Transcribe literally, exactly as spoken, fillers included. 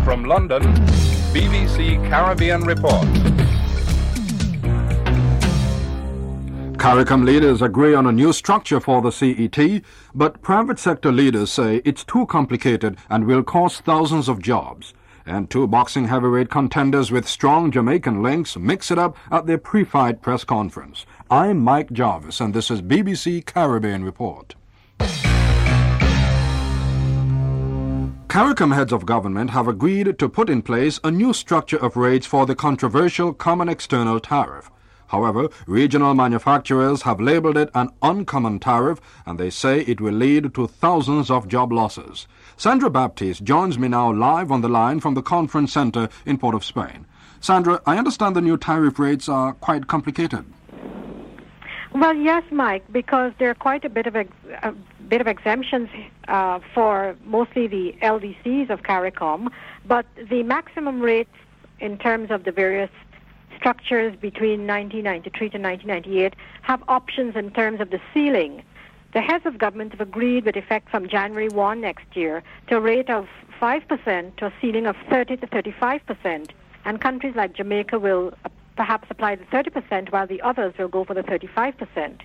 From London, B B C Caribbean Report. CARICOM leaders agree on a new structure for the C E T, but private sector leaders say it's too complicated and will cost thousands of jobs. And two boxing heavyweight contenders with strong Jamaican links mix it up at their pre-fight press conference. I'm Mike Jarvis, and this is B B C Caribbean Report. CARICOM heads of government have agreed to put in place a new structure of rates for the controversial Common External Tariff. However, regional manufacturers have labelled it an uncommon tariff, and they say it will lead to thousands of job losses. Sandra Baptiste joins me now live on the line from the conference centre in Port of Spain. Sandra, I understand the new tariff rates are quite complicated. Well, yes, Mike, because there are quite a bit of ex- a bit of exemptions uh, for mostly the L D Cs of CARICOM, but the maximum rates in terms of the various structures between nineteen ninety-three to nineteen ninety-eight have options in terms of the ceiling. The heads of government have agreed with effect from January first next year to a rate of five percent to a ceiling of thirty to thirty-five percent, and countries like Jamaica will uh, perhaps apply the thirty percent while the others will go for the thirty-five percent.